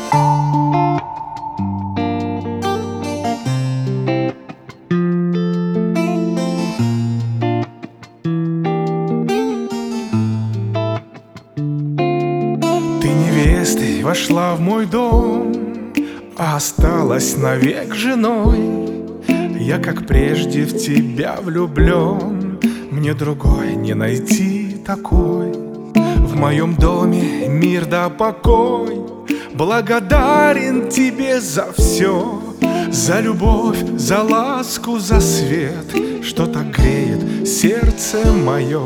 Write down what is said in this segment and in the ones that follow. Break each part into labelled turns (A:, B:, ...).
A: Ты невестой вошла в мой дом, а осталась навек женой. Я, как прежде, в тебя влюблен, мне другой не найти такой. В моем доме мир да покой, благодарен тебе за все, за любовь, за ласку, за свет, что так греет сердце мое.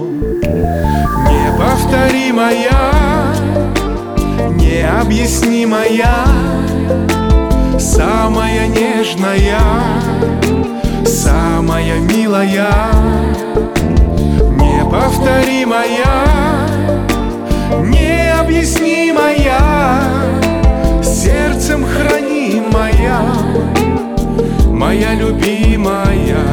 A: Неповторимая, необъяснимая, самая нежная, самая милая. Неповторимая, необъяснимая, сердцем хранимая, моя любимая.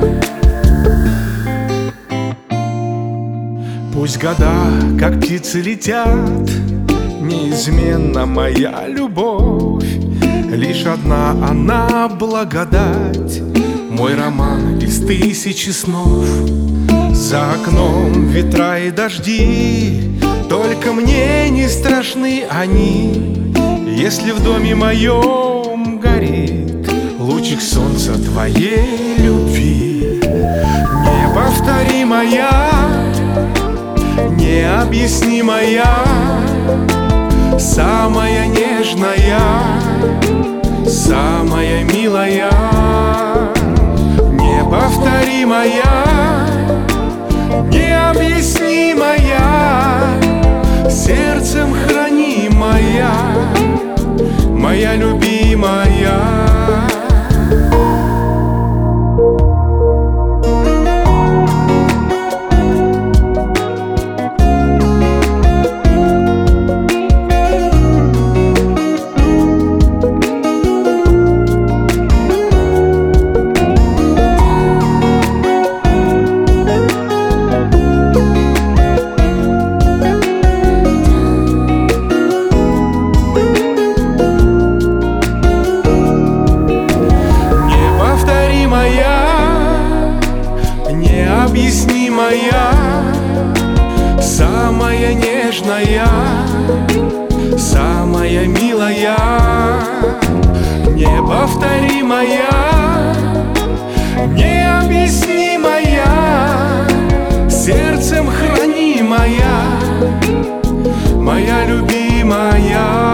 A: Пусть года, как птицы, летят, неизменна моя любовь. Лишь одна она благодать, мой роман из тысячи снов. За окном ветра и дожди, только мне не страшны они. Если в доме моем горит лучик солнца твоей любви. Неповторимая, необъяснимая, самая нежная, самая милая. Неповторимая, необъяснимая, сердцем хранимая, моя любимая. Необъяснимая, самая нежная, самая милая. Неповторимая, необъяснимая, сердцем хранимая, моя любимая.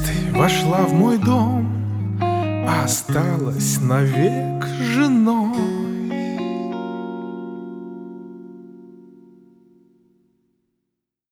A: Вошла в мой дом, а осталась навек женой.